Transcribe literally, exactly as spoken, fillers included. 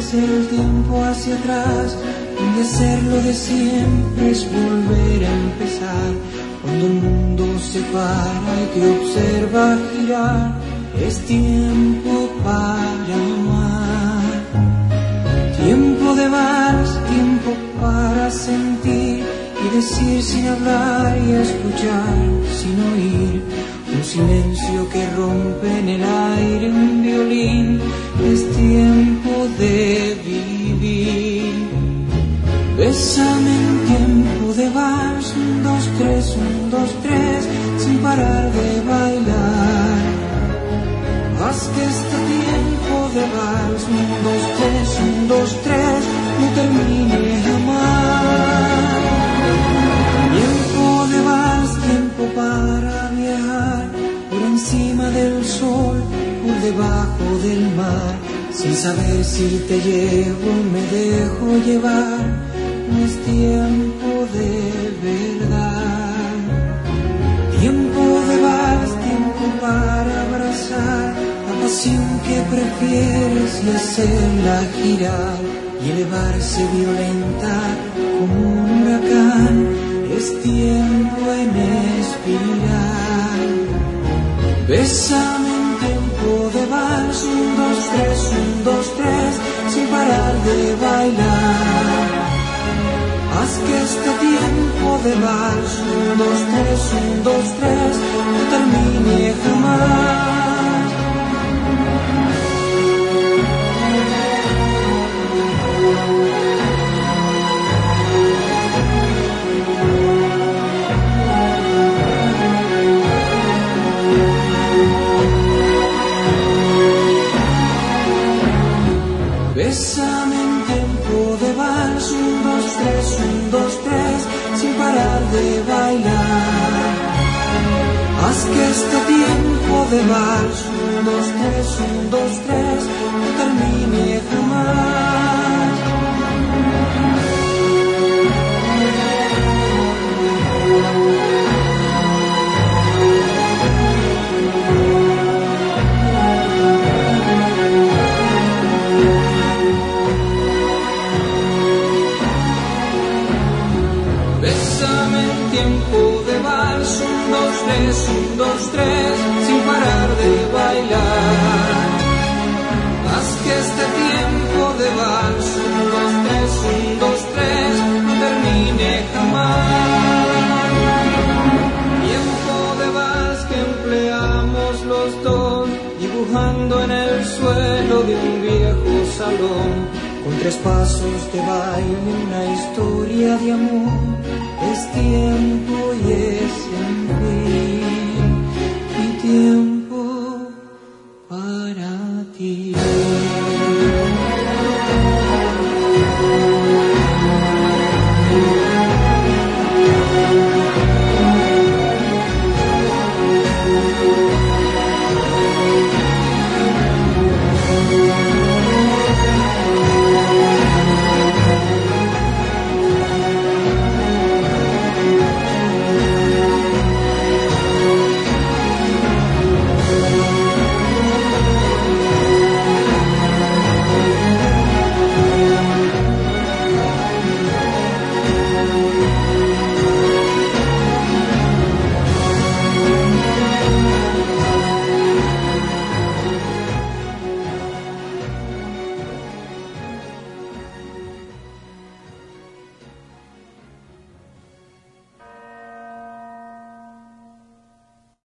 el tiempo hacia atrás, donde hacerlo de siempre es volver a empezar. Cuando el mundo se para y te observa girar, es tiempo para amar. Tiempo de vals, tiempo para sentir y decir sin hablar y escuchar sin oír. Un silencio que rompe en el aire un violín, es tiempo de vivir. Bésame en tiempo de vals, un, dos, tres, un, dos, tres, sin parar de bailar. Haz que este tiempo de vals, un, dos, tres, un, dos, tres, no termine jamás. Tiempo de vals, tiempo para viajar, por encima del sol, por debajo del mar, sin saber si te llevo o me dejo llevar. No es tiempo de verdad. Tiempo de vals, tiempo para abrazar la pasión que prefieres y hacerla girar y elevarse violenta como un huracán. Es tiempo en espiral. Bésame en tiempo de vals, un, dos, tres, un, dos, tres, sin parar de bailar. Haz que este tiempo de vals, un, dos, tres, un, dos, tres, no termine jamás. Bésame en tiempo de vals, un, dos, tres, un, dos, tres, sin parar de bailar. Haz que este tiempo de vals, un, dos, tres, un, dos, tres, no termine jamás. Bésame en tiempo de vals, un, dos, tres, un, dos, tres, sin parar de bailar. Haz que este tiempo de vals, un, dos, tres, un, dos, tres, no termine jamás. Tiempo de vals que empleamos los dos, dibujando en el suelo de un viejo salón, con tres pasos de baile, una historia de amor. Es tiempo y es en fin, y tiempo para ti.